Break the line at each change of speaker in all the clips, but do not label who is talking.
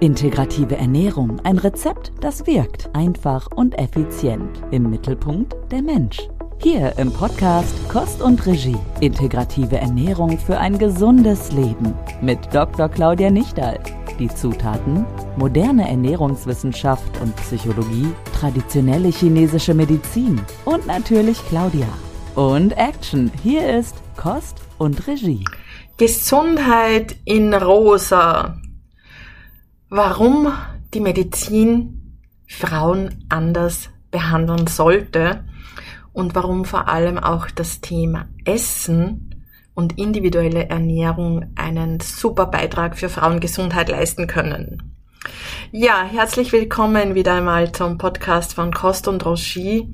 Integrative Ernährung, ein Rezept, das wirkt, einfach und effizient. Im Mittelpunkt der Mensch. Hier im Podcast Kost und Regie. Integrative Ernährung für ein gesundes Leben. Mit Dr. Claudia Nichterl. Die Zutaten: moderne Ernährungswissenschaft und Psychologie, traditionelle chinesische Medizin und natürlich Claudia. Und Action, hier ist Kost und Regie.
Gesundheit in Rosa. Warum die Medizin Frauen anders behandeln sollte und warum vor allem auch das Thema Essen und individuelle Ernährung einen super Beitrag für Frauengesundheit leisten können. Ja, herzlich willkommen wieder einmal zum Podcast von Kost und Regie.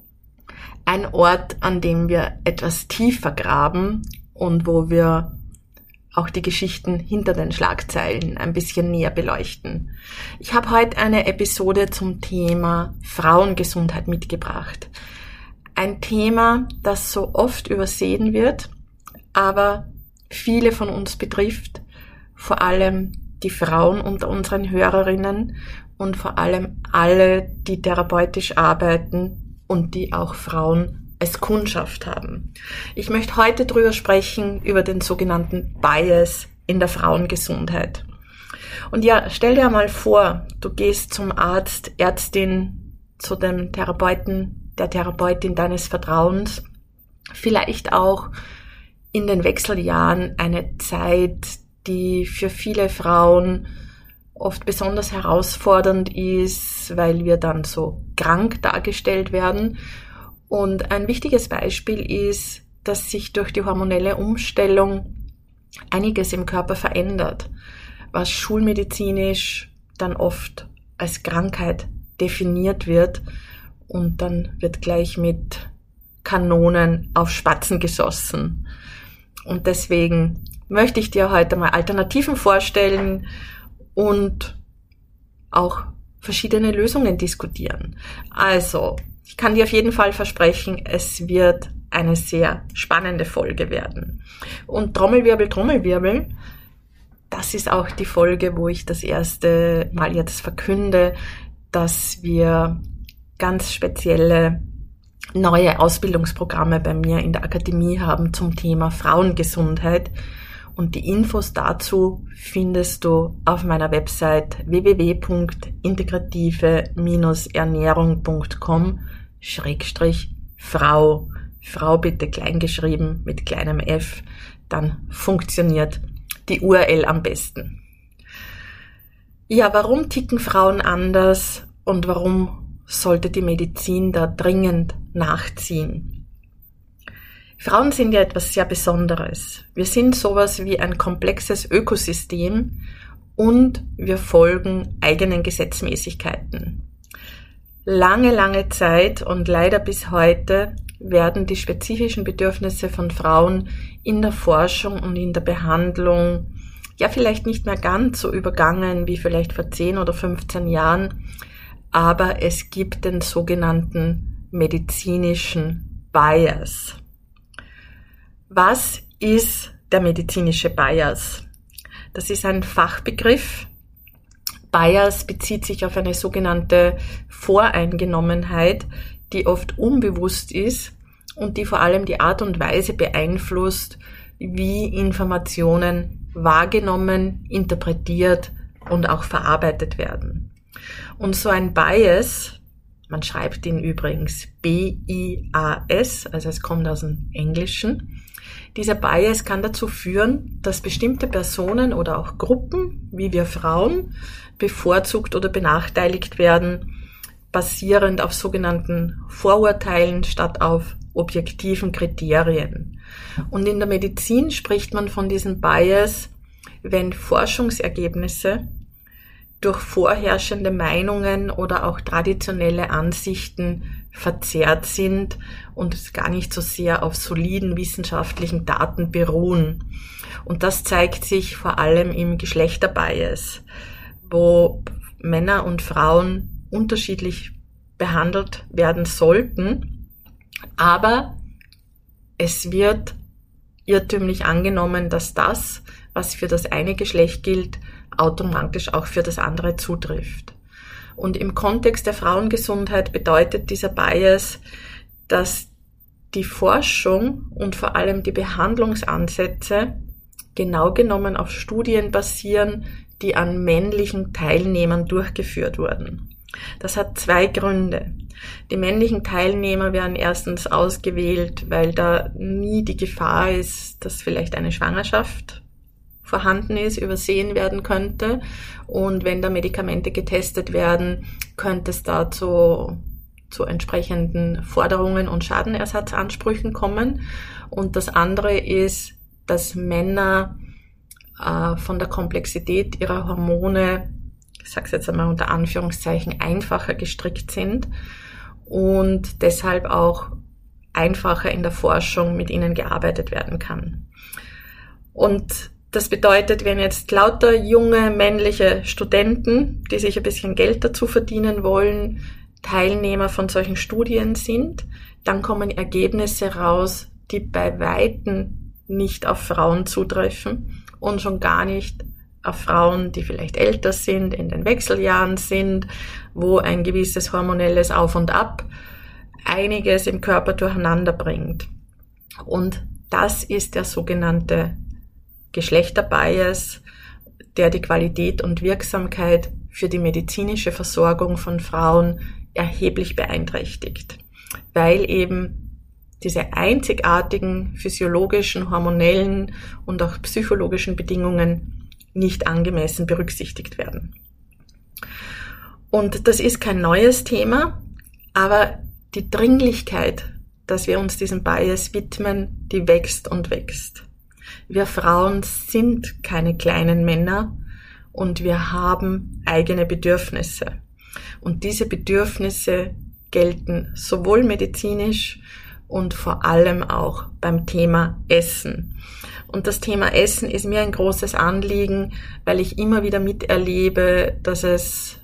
Ein Ort, an dem wir etwas tiefer graben und wo wir auch die Geschichten hinter den Schlagzeilen ein bisschen näher beleuchten. Ich habe heute eine Episode zum Thema Frauengesundheit mitgebracht. Ein Thema, das so oft übersehen wird, aber viele von uns betrifft, vor allem die Frauen unter unseren Hörerinnen und vor allem alle, die therapeutisch arbeiten und die auch Frauen als Kundschaft haben. Ich möchte heute drüber sprechen, über den sogenannten Bias in der Frauengesundheit. Und ja, stell dir mal vor, du gehst zum Arzt, Ärztin, zu dem Therapeuten, der Therapeutin deines Vertrauens, vielleicht auch in den Wechseljahren eine Zeit, die für viele Frauen oft besonders herausfordernd ist, weil wir dann so krank dargestellt werden. Und ein wichtiges Beispiel ist, dass sich durch die hormonelle Umstellung einiges im Körper verändert, was schulmedizinisch dann oft als Krankheit definiert wird und dann wird gleich mit Kanonen auf Spatzen geschossen. Und deswegen möchte ich dir heute mal Alternativen vorstellen und auch verschiedene Lösungen diskutieren. Also, ich kann dir auf jeden Fall versprechen, es wird eine sehr spannende Folge werden. Und Trommelwirbel, Trommelwirbel, das ist auch die Folge, wo ich das erste Mal jetzt verkünde, dass wir ganz spezielle neue Ausbildungsprogramme bei mir in der Akademie haben zum Thema Frauengesundheit. Und die Infos dazu findest du auf meiner Website www.integrative-ernährung.com/Frau. Frau bitte klein geschrieben mit kleinem f, dann funktioniert die URL am besten. Ja, warum ticken Frauen anders und warum sollte die Medizin da dringend nachziehen? Frauen sind ja etwas sehr Besonderes. Wir sind sowas wie ein komplexes Ökosystem und wir folgen eigenen Gesetzmäßigkeiten. Lange, lange Zeit und leider bis heute werden die spezifischen Bedürfnisse von Frauen in der Forschung und in der Behandlung ja vielleicht nicht mehr ganz so übergangen wie vielleicht vor 10 oder 15 Jahren, aber es gibt den sogenannten medizinischen Bias. Was ist der medizinische Bias? Das ist ein Fachbegriff. Bias bezieht sich auf eine sogenannte Voreingenommenheit, die oft unbewusst ist und die vor allem die Art und Weise beeinflusst, wie Informationen wahrgenommen, interpretiert und auch verarbeitet werden. Und so ein Bias, man schreibt ihn übrigens B-I-A-S, also es kommt aus dem Englischen. Dieser Bias kann dazu führen, dass bestimmte Personen oder auch Gruppen, wie wir Frauen, bevorzugt oder benachteiligt werden, basierend auf sogenannten Vorurteilen statt auf objektiven Kriterien. Und in der Medizin spricht man von diesem Bias, wenn Forschungsergebnisse durch vorherrschende Meinungen oder auch traditionelle Ansichten verzerrt sind und es gar nicht so sehr auf soliden wissenschaftlichen Daten beruhen. Und das zeigt sich vor allem im Geschlechterbias, wo Männer und Frauen unterschiedlich behandelt werden sollten, aber es wird irrtümlich angenommen, dass das, was für das eine Geschlecht gilt, automatisch auch für das andere zutrifft. Und im Kontext der Frauengesundheit bedeutet dieser Bias, dass die Forschung und vor allem die Behandlungsansätze genau genommen auf Studien basieren, die an männlichen Teilnehmern durchgeführt wurden. Das hat zwei Gründe. Die männlichen Teilnehmer werden erstens ausgewählt, weil da nie die Gefahr ist, dass vielleicht eine Schwangerschaft vorhanden ist, übersehen werden könnte. Und wenn da Medikamente getestet werden, könnte es da zu entsprechenden Forderungen und Schadenersatzansprüchen kommen. Und das andere ist, dass Männer von der Komplexität ihrer Hormone, ich sage es jetzt einmal unter Anführungszeichen, einfacher gestrickt sind und deshalb auch einfacher in der Forschung mit ihnen gearbeitet werden kann. Und das bedeutet, wenn jetzt lauter junge männliche Studenten, die sich ein bisschen Geld dazu verdienen wollen, Teilnehmer von solchen Studien sind, dann kommen Ergebnisse raus, die bei Weitem nicht auf Frauen zutreffen und schon gar nicht auf Frauen, die vielleicht älter sind, in den Wechseljahren sind, wo ein gewisses hormonelles Auf und Ab einiges im Körper durcheinander bringt. Und das ist der sogenannte Geschlechterbias, der die Qualität und Wirksamkeit für die medizinische Versorgung von Frauen erheblich beeinträchtigt, weil eben diese einzigartigen physiologischen, hormonellen und auch psychologischen Bedingungen nicht angemessen berücksichtigt werden. Und das ist kein neues Thema, aber die Dringlichkeit, dass wir uns diesem Bias widmen, die wächst und wächst. Wir Frauen sind keine kleinen Männer und wir haben eigene Bedürfnisse. Und diese Bedürfnisse gelten sowohl medizinisch und vor allem auch beim Thema Essen. Und das Thema Essen ist mir ein großes Anliegen, weil ich immer wieder miterlebe, dass es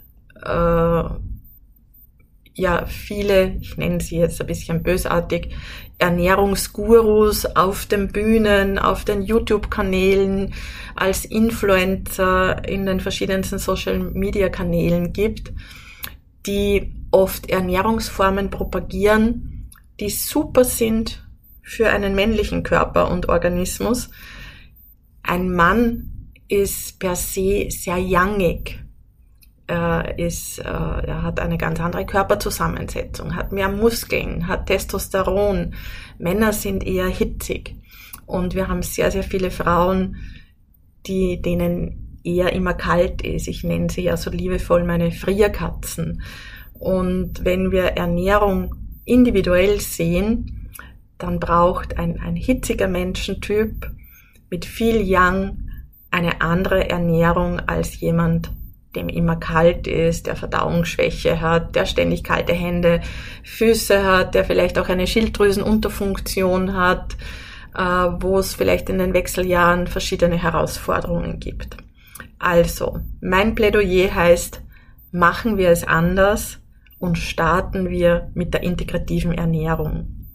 viele, ich nenne sie jetzt ein bisschen bösartig, Ernährungsgurus auf den Bühnen, auf den YouTube-Kanälen, als Influencer in den verschiedensten Social-Media-Kanälen gibt, die oft Ernährungsformen propagieren, die super sind für einen männlichen Körper und Organismus. Ein Mann ist per se sehr youngig. Er hat eine ganz andere Körperzusammensetzung, hat mehr Muskeln, hat Testosteron. Männer sind eher hitzig. Und wir haben sehr, sehr viele Frauen, denen eher immer kalt ist. Ich nenne sie ja so liebevoll meine Frierkatzen. Und wenn wir Ernährung individuell sehen, dann braucht ein hitziger Menschentyp mit viel Yang eine andere Ernährung als jemand, dem immer kalt ist, der Verdauungsschwäche hat, der ständig kalte Hände, Füße hat, der vielleicht auch eine Schilddrüsenunterfunktion hat, wo es vielleicht in den Wechseljahren verschiedene Herausforderungen gibt. Also, mein Plädoyer heißt, machen wir es anders und starten wir mit der integrativen Ernährung.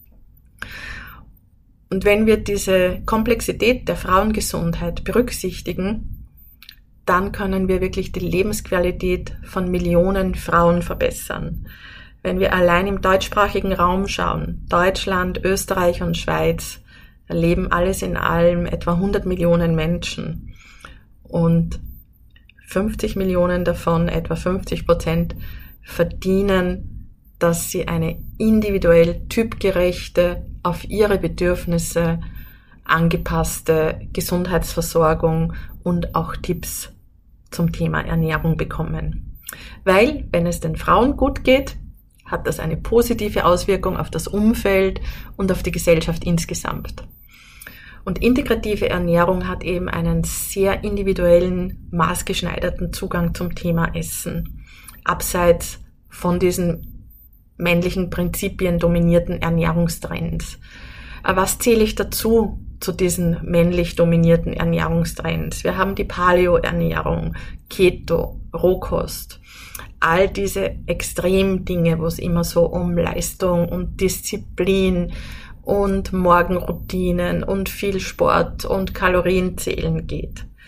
Und wenn wir diese Komplexität der Frauengesundheit berücksichtigen, dann können wir wirklich die Lebensqualität von Millionen Frauen verbessern. Wenn wir allein im deutschsprachigen Raum schauen, Deutschland, Österreich und Schweiz, da leben alles in allem etwa 100 Millionen Menschen. Und 50 Millionen davon, etwa 50%, verdienen, dass sie eine individuell typgerechte, auf ihre Bedürfnisse angepasste Gesundheitsversorgung und auch Tipps zum Thema Ernährung bekommen. Weil, wenn es den Frauen gut geht, hat das eine positive Auswirkung auf das Umfeld und auf die Gesellschaft insgesamt. Und integrative Ernährung hat eben einen sehr individuellen, maßgeschneiderten Zugang zum Thema Essen, abseits von diesen männlichen Prinzipien dominierten Ernährungstrends. Aber was zähle ich dazu, zu diesen männlich dominierten Ernährungstrends? Wir haben die Paleo-Ernährung, Keto, Rohkost, all diese Extremdinge, wo es immer so um Leistung und Disziplin und Morgenroutinen und viel Sport und Kalorienzählen geht.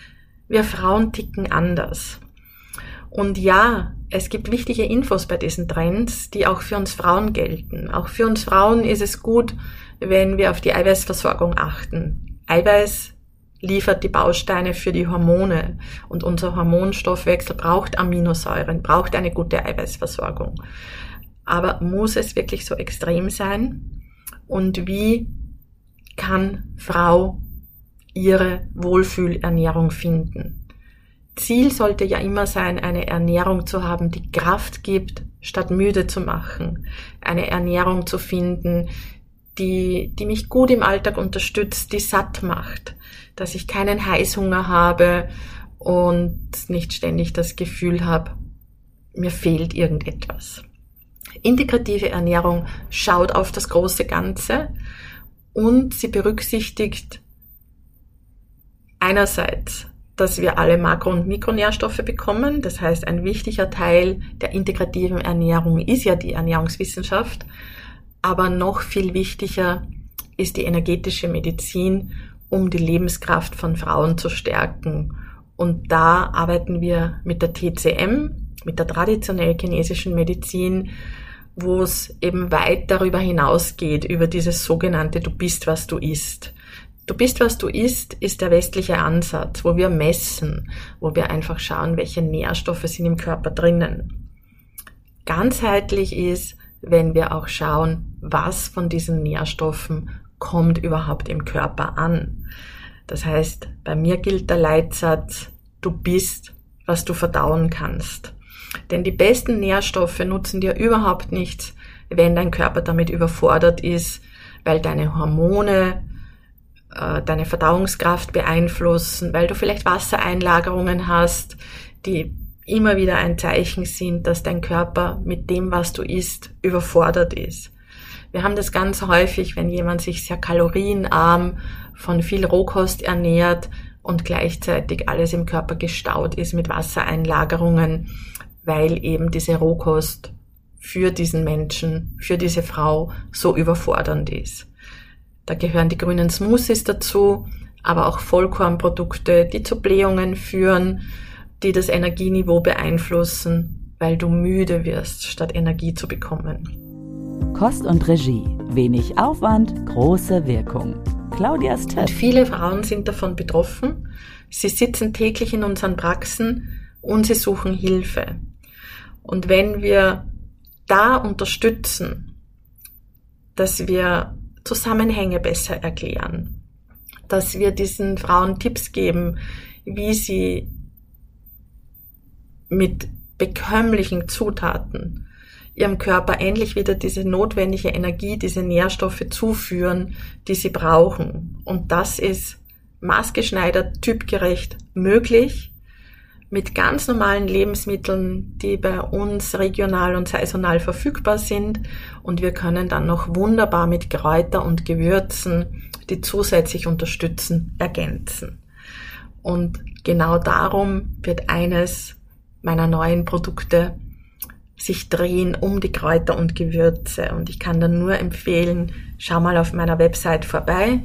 wir Frauen ticken anders. Und ja, es gibt wichtige Infos bei diesen Trends, die auch für uns Frauen gelten. Auch für uns Frauen ist es gut, wenn wir auf die Eiweißversorgung achten. Eiweiß liefert die Bausteine für die Hormone und unser Hormonstoffwechsel braucht Aminosäuren, braucht eine gute Eiweißversorgung. Aber muss es wirklich so extrem sein? Und wie kann Frau ihre Wohlfühlernährung finden? Ziel sollte ja immer sein, eine Ernährung zu haben, die Kraft gibt, statt müde zu machen. Eine Ernährung zu finden, die mich gut im Alltag unterstützt, die satt macht, dass ich keinen Heißhunger habe und nicht ständig das Gefühl habe, mir fehlt irgendetwas. Integrative Ernährung schaut auf das große Ganze und sie berücksichtigt einerseits, dass wir alle Makro- und Mikronährstoffe bekommen. Das heißt, ein wichtiger Teil der integrativen Ernährung ist ja die Ernährungswissenschaft. Aber noch viel wichtiger ist die energetische Medizin, um die Lebenskraft von Frauen zu stärken. Und da arbeiten wir mit der TCM, mit der traditionell chinesischen Medizin, wo es eben weit darüber hinausgeht, über dieses sogenannte Du bist, was du isst. Du bist, was du isst, ist der westliche Ansatz, wo wir messen, wo wir einfach schauen, welche Nährstoffe sind im Körper drinnen. Ganzheitlich ist, wenn wir auch schauen, was von diesen Nährstoffen kommt überhaupt im Körper an. Das heißt, bei mir gilt der Leitsatz, du bist, was du verdauen kannst. Denn die besten Nährstoffe nutzen dir überhaupt nichts, wenn dein Körper damit überfordert ist, weil deine Hormone deine Verdauungskraft beeinflussen, weil du vielleicht Wassereinlagerungen hast, die immer wieder ein Zeichen sind, dass dein Körper mit dem, was du isst, überfordert ist. Wir haben das ganz häufig, wenn jemand sich sehr kalorienarm von viel Rohkost ernährt und gleichzeitig alles im Körper gestaut ist mit Wassereinlagerungen, weil eben diese Rohkost für diesen Menschen, für diese Frau so überfordernd ist. Da gehören die grünen Smoothies dazu, aber auch Vollkornprodukte, die zu Blähungen führen, die das Energieniveau beeinflussen, weil du müde wirst, statt Energie zu bekommen.
Kost und Regie. Wenig Aufwand, große Wirkung. Claudias Tipp.
Und viele Frauen sind davon betroffen. Sie sitzen täglich in unseren Praxen und sie suchen Hilfe. Und wenn wir da unterstützen, dass wir Zusammenhänge besser erklären, dass wir diesen Frauen Tipps geben, wie sie mit bekömmlichen Zutaten ihrem Körper endlich wieder diese notwendige Energie, diese Nährstoffe zuführen, die sie brauchen. Und das ist maßgeschneidert, typgerecht möglich, mit ganz normalen Lebensmitteln, die bei uns regional und saisonal verfügbar sind. Und wir können dann noch wunderbar mit Kräuter und Gewürzen, die zusätzlich unterstützen, ergänzen. Und genau darum wird eines meiner neuen Produkte sich drehen um die Kräuter und Gewürze. Und ich kann dann nur empfehlen, schau mal auf meiner Website vorbei,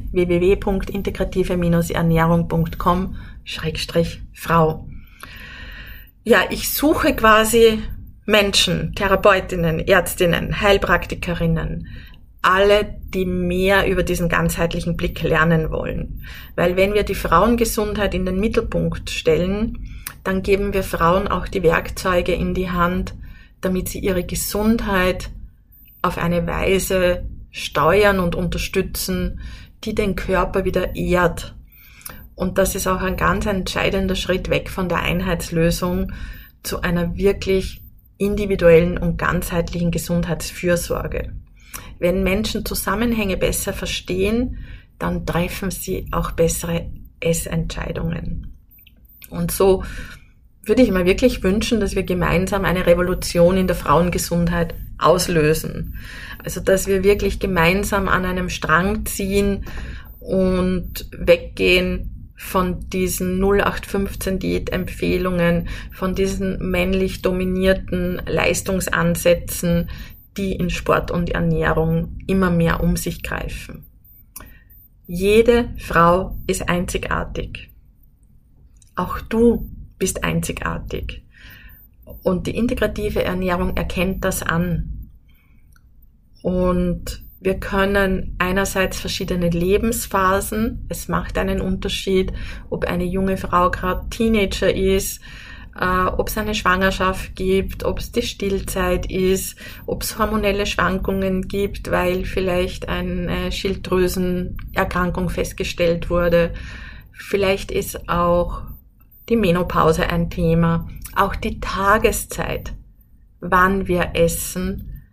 www.integrative-ernährung.com/Frau. Ja, ich suche quasi Menschen, Therapeutinnen, Ärztinnen, Heilpraktikerinnen, alle, die mehr über diesen ganzheitlichen Blick lernen wollen. Weil wenn wir die Frauengesundheit in den Mittelpunkt stellen, dann geben wir Frauen auch die Werkzeuge in die Hand, damit sie ihre Gesundheit auf eine Weise steuern und unterstützen, die den Körper wieder ehrt. Und das ist auch ein ganz entscheidender Schritt weg von der Einheitslösung zu einer wirklich individuellen und ganzheitlichen Gesundheitsfürsorge. Wenn Menschen Zusammenhänge besser verstehen, dann treffen sie auch bessere Essentscheidungen. Und so würde ich mir wirklich wünschen, dass wir gemeinsam eine Revolution in der Frauengesundheit auslösen. Also, dass wir wirklich gemeinsam an einem Strang ziehen und weggehen von diesen 0815-Diätempfehlungen, von diesen männlich dominierten Leistungsansätzen, die in Sport und Ernährung immer mehr um sich greifen. Jede Frau ist einzigartig. Auch du bist einzigartig. Und die integrative Ernährung erkennt das an. Und wir können einerseits verschiedene Lebensphasen, es macht einen Unterschied, ob eine junge Frau gerade Teenager ist, ob es eine Schwangerschaft gibt, ob es die Stillzeit ist, ob es hormonelle Schwankungen gibt, weil vielleicht eine Schilddrüsenerkrankung festgestellt wurde. Vielleicht ist auch die Menopause ein Thema. Auch die Tageszeit, wann wir essen,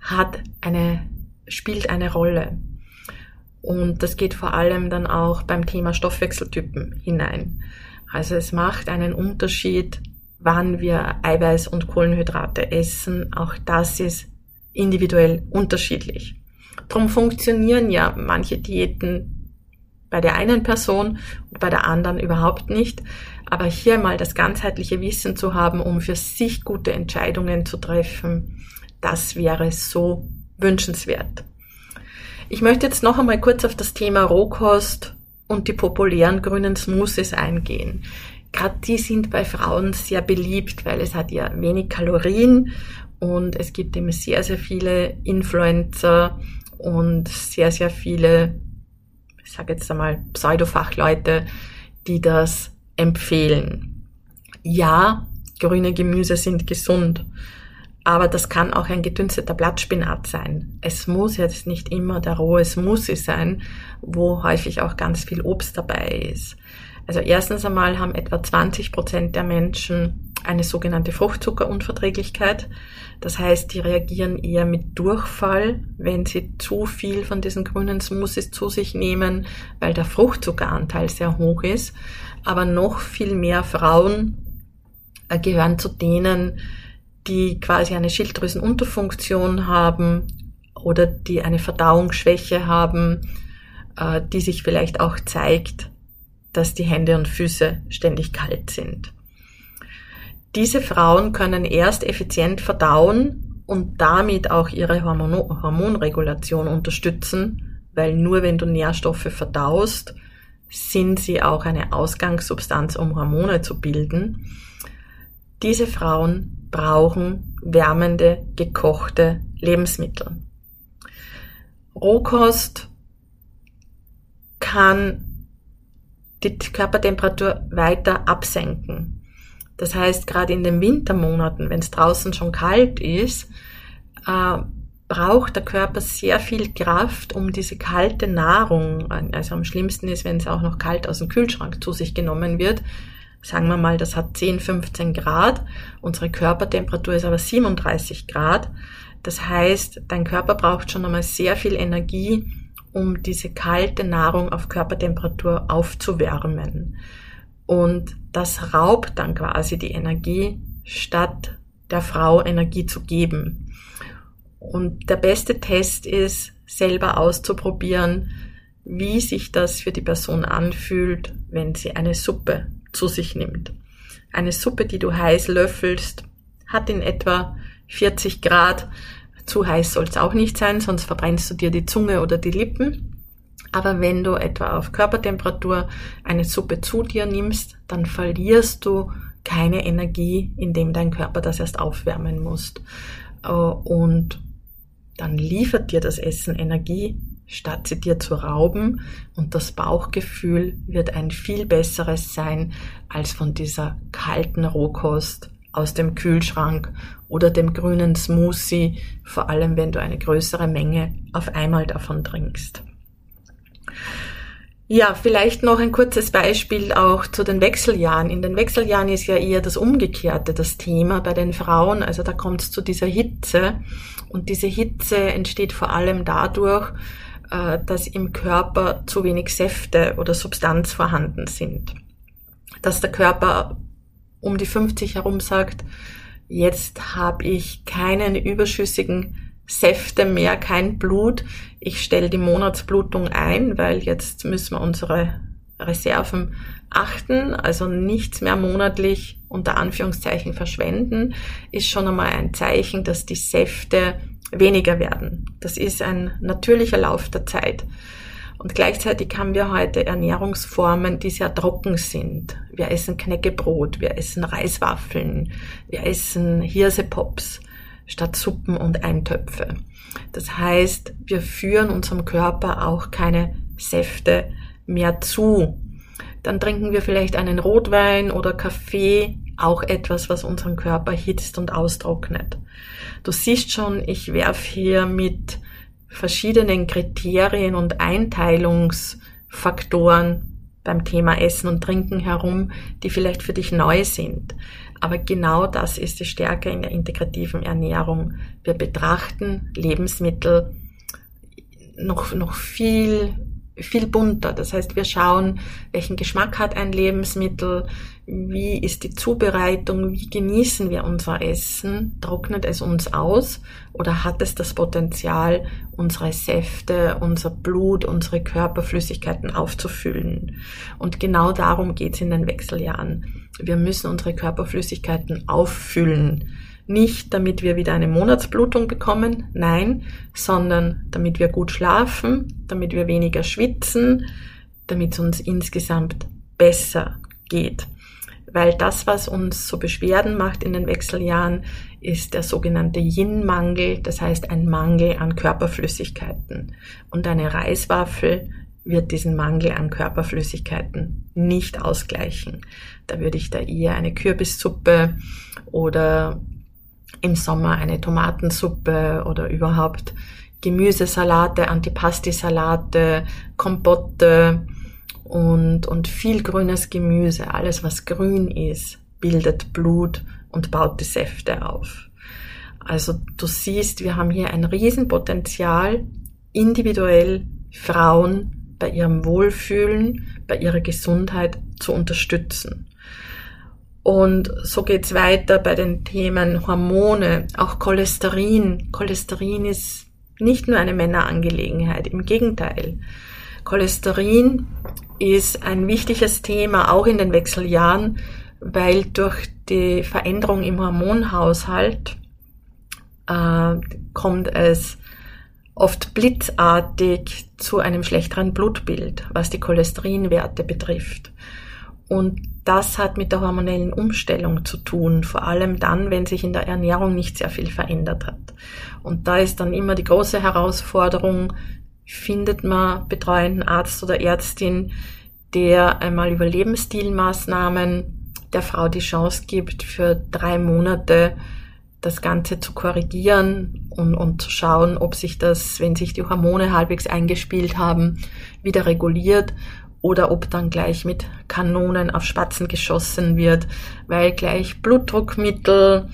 spielt eine Rolle. Und das geht vor allem dann auch beim Thema Stoffwechseltypen hinein. Also es macht einen Unterschied, wann wir Eiweiß und Kohlenhydrate essen. Auch das ist individuell unterschiedlich. Darum funktionieren ja manche Diäten bei der einen Person und bei der anderen überhaupt nicht. Aber hier mal das ganzheitliche Wissen zu haben, um für sich gute Entscheidungen zu treffen, das wäre so wünschenswert. Ich möchte jetzt noch einmal kurz auf das Thema Rohkost und die populären grünen Smoothies eingehen. Gerade die sind bei Frauen sehr beliebt, weil es hat ja wenig Kalorien und es gibt eben sehr, sehr viele Influencer und sehr, sehr viele, ich sage jetzt einmal Pseudofachleute, die das empfehlen. Ja, grüne Gemüse sind gesund, aber das kann auch ein gedünsteter Blattspinat sein. Es muss jetzt nicht immer der rohe Smoothie sein, wo häufig auch ganz viel Obst dabei ist. Also erstens einmal haben etwa 20% der Menschen eine sogenannte Fruchtzuckerunverträglichkeit. Das heißt, die reagieren eher mit Durchfall, wenn sie zu viel von diesen grünen Smoothies zu sich nehmen, weil der Fruchtzuckeranteil sehr hoch ist. Aber noch viel mehr Frauen gehören zu denen, die quasi eine Schilddrüsenunterfunktion haben oder die eine Verdauungsschwäche haben, die sich vielleicht auch zeigt, dass die Hände und Füße ständig kalt sind. Diese Frauen können erst effizient verdauen und damit auch ihre Hormonregulation unterstützen, weil nur wenn du Nährstoffe verdaust, sind sie auch eine Ausgangssubstanz, um Hormone zu bilden. Diese Frauen brauchen wärmende, gekochte Lebensmittel. Rohkost kann die Körpertemperatur weiter absenken. Das heißt, gerade in den Wintermonaten, wenn es draußen schon kalt ist, braucht der Körper sehr viel Kraft, um diese kalte Nahrung, also am schlimmsten ist, wenn es auch noch kalt aus dem Kühlschrank zu sich genommen wird. Sagen wir mal, das hat 10, 15 Grad. Unsere Körpertemperatur ist aber 37 Grad. Das heißt, dein Körper braucht schon einmal sehr viel Energie, um diese kalte Nahrung auf Körpertemperatur aufzuwärmen. Und das raubt dann quasi die Energie, statt der Frau Energie zu geben. Und der beste Test ist, selber auszuprobieren, wie sich das für die Person anfühlt, wenn sie eine Suppe zu sich nimmt. Eine Suppe, die du heiß löffelst, hat in etwa 40 Grad. Zu heiß soll es auch nicht sein, sonst verbrennst du dir die Zunge oder die Lippen. Aber wenn du etwa auf Körpertemperatur eine Suppe zu dir nimmst, dann verlierst du keine Energie, indem dein Körper das erst aufwärmen muss. Und dann liefert dir das Essen Energie, statt sie dir zu rauben. Und das Bauchgefühl wird ein viel besseres sein als von dieser kalten Rohkost aus dem Kühlschrank oder dem grünen Smoothie, vor allem wenn du eine größere Menge auf einmal davon trinkst. Ja, vielleicht noch ein kurzes Beispiel auch zu den Wechseljahren. In den Wechseljahren ist ja eher das Umgekehrte das Thema bei den Frauen. Also da kommt es zu dieser Hitze. Und diese Hitze entsteht vor allem dadurch, dass im Körper zu wenig Säfte oder Substanz vorhanden sind. Dass der Körper um die 50 herum sagt, jetzt habe ich keinen überschüssigen Säfte mehr, kein Blut. Ich stelle die Monatsblutung ein, weil jetzt müssen wir unsere Reserven achten, also nichts mehr monatlich unter Anführungszeichen verschwenden, ist schon einmal ein Zeichen, dass die Säfte weniger werden. Das ist ein natürlicher Lauf der Zeit. Und gleichzeitig haben wir heute Ernährungsformen, die sehr trocken sind. Wir essen Knäckebrot, wir essen Reiswaffeln, wir essen Hirsepops statt Suppen und Eintöpfe. Das heißt, wir führen unserem Körper auch keine Säfte mehr zu. Dann trinken wir vielleicht einen Rotwein oder Kaffee, auch etwas, was unseren Körper hitzt und austrocknet. Du siehst schon, ich werfe hier mit verschiedenen Kriterien und Einteilungsfaktoren beim Thema Essen und Trinken herum, die vielleicht für dich neu sind. Aber genau das ist die Stärke in der integrativen Ernährung. Wir betrachten Lebensmittel noch viel bunter. Das heißt, wir schauen, welchen Geschmack hat ein Lebensmittel, wie ist die Zubereitung, wie genießen wir unser Essen, trocknet es uns aus oder hat es das Potenzial, unsere Säfte, unser Blut, unsere Körperflüssigkeiten aufzufüllen. Und genau darum geht es in den Wechseljahren. Wir müssen unsere Körperflüssigkeiten auffüllen. Nicht, damit wir wieder eine Monatsblutung bekommen, nein, sondern damit wir gut schlafen, damit wir weniger schwitzen, damit es uns insgesamt besser geht. Weil das, was uns so Beschwerden macht in den Wechseljahren, ist der sogenannte Yin-Mangel, das heißt ein Mangel an Körperflüssigkeiten. Und eine Reiswaffel wird diesen Mangel an Körperflüssigkeiten nicht ausgleichen. Da würde ich da eher eine Kürbissuppe oder im Sommer eine Tomatensuppe oder überhaupt Gemüsesalate, Antipasti-Salate, Kompotte und viel grünes Gemüse. Alles, was grün ist, bildet Blut und baut die Säfte auf. Also du siehst, wir haben hier ein Riesenpotenzial, individuell Frauen bei ihrem Wohlfühlen, bei ihrer Gesundheit zu unterstützen. Und so geht's weiter bei den Themen Hormone, auch Cholesterin. Cholesterin ist nicht nur eine Männerangelegenheit, im Gegenteil. Cholesterin ist ein wichtiges Thema, auch in den Wechseljahren, weil durch die Veränderung im Hormonhaushalt kommt es oft blitzartig zu einem schlechteren Blutbild, was die Cholesterinwerte betrifft. Und das hat mit der hormonellen Umstellung zu tun, vor allem dann, wenn sich in der Ernährung nicht sehr viel verändert hat. Und da ist dann immer die große Herausforderung, findet man betreuenden Arzt oder Ärztin, der einmal über Lebensstilmaßnahmen der Frau die Chance gibt, für 3 Monate das Ganze zu korrigieren und zu schauen, ob sich das, wenn sich die Hormone halbwegs eingespielt haben, wieder reguliert oder ob dann gleich mit Kanonen auf Spatzen geschossen wird, weil gleich Blutdruckmittel,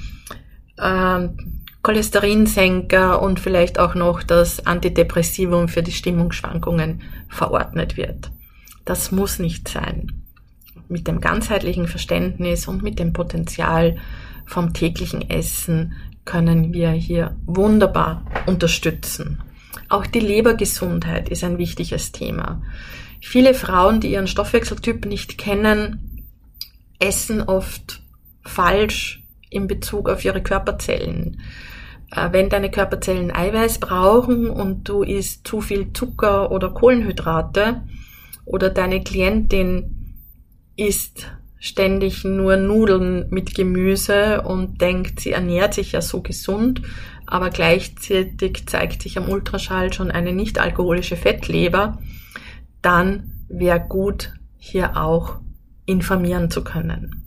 Cholesterinsenker und vielleicht auch noch das Antidepressivum für die Stimmungsschwankungen verordnet wird. Das muss nicht sein. Mit dem ganzheitlichen Verständnis und mit dem Potenzial vom täglichen Essen können wir hier wunderbar unterstützen. Auch die Lebergesundheit ist ein wichtiges Thema. Viele Frauen, die ihren Stoffwechseltyp nicht kennen, essen oft falsch in Bezug auf ihre Körperzellen. Wenn deine Körperzellen Eiweiß brauchen und du isst zu viel Zucker oder Kohlenhydrate oder deine Klientin isst ständig nur Nudeln mit Gemüse und denkt, sie ernährt sich ja so gesund, aber gleichzeitig zeigt sich am Ultraschall schon eine nicht-alkoholische Fettleber, dann wäre gut, hier auch informieren zu können.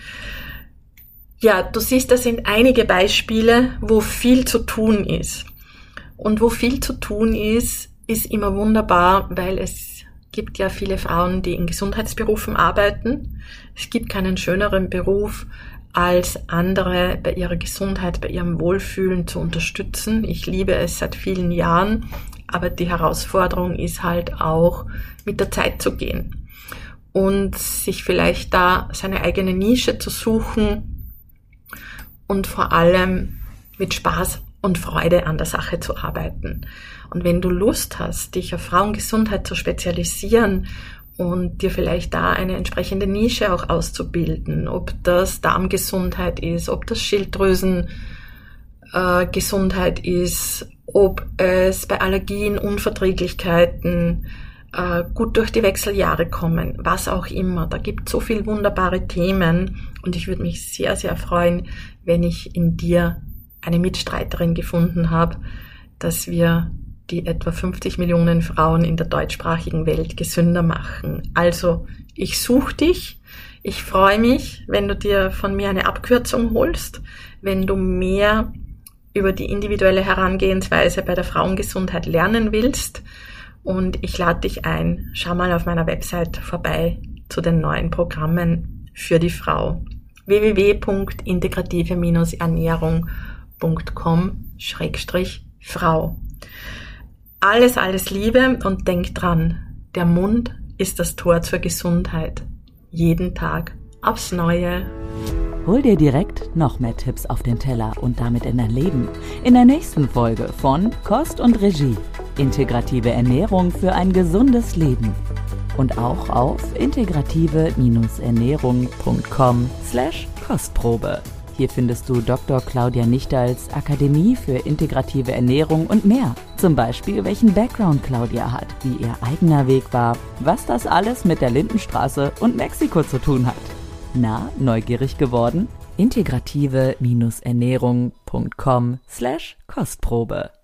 Ja, du siehst, das sind einige Beispiele, wo viel zu tun ist. Und wo viel zu tun ist immer wunderbar, weil es gibt ja viele Frauen, die in Gesundheitsberufen arbeiten. Es gibt keinen schöneren Beruf, als andere bei ihrer Gesundheit, bei ihrem Wohlfühlen zu unterstützen. Ich liebe es seit vielen Jahren, aber die Herausforderung ist halt auch, mit der Zeit zu gehen und sich vielleicht da seine eigene Nische zu suchen und vor allem mit Spaß und Freude an der Sache zu arbeiten. Und wenn du Lust hast, dich auf Frauengesundheit zu spezialisieren und dir vielleicht da eine entsprechende Nische auch auszubilden, ob das Darmgesundheit ist, ob das Schilddrüsengesundheit ist, ob es bei Allergien, Unverträglichkeiten gut durch die Wechseljahre kommen, was auch immer. Da gibt es so viele wunderbare Themen und ich würde mich sehr, sehr freuen, wenn ich in dir eine Mitstreiterin gefunden habe, dass wir die etwa 50 Millionen Frauen in der deutschsprachigen Welt gesünder machen. Also, ich suche dich. Ich freue mich, wenn du dir von mir eine Abkürzung holst, wenn du mehr über die individuelle Herangehensweise bei der Frauengesundheit lernen willst. Und ich lade dich ein, schau mal auf meiner Website vorbei zu den neuen Programmen für die Frau. www.integrative-ernährung.com/Frau. Alles Liebe und denk dran, der Mund ist das Tor zur Gesundheit. Jeden Tag aufs Neue.
Hol dir direkt noch mehr Tipps auf den Teller und damit in dein Leben. In der nächsten Folge von Kost und Regie. Integrative Ernährung für ein gesundes Leben. Und auch auf integrative-ernährung.com/Kostprobe. Hier findest du Dr. Claudia Nichtals Akademie für integrative Ernährung und mehr. Zum Beispiel, welchen Background Claudia hat, wie ihr eigener Weg war, was das alles mit der Lindenstraße und Mexiko zu tun hat. Na, neugierig geworden? integrative-ernährung.com/Kostprobe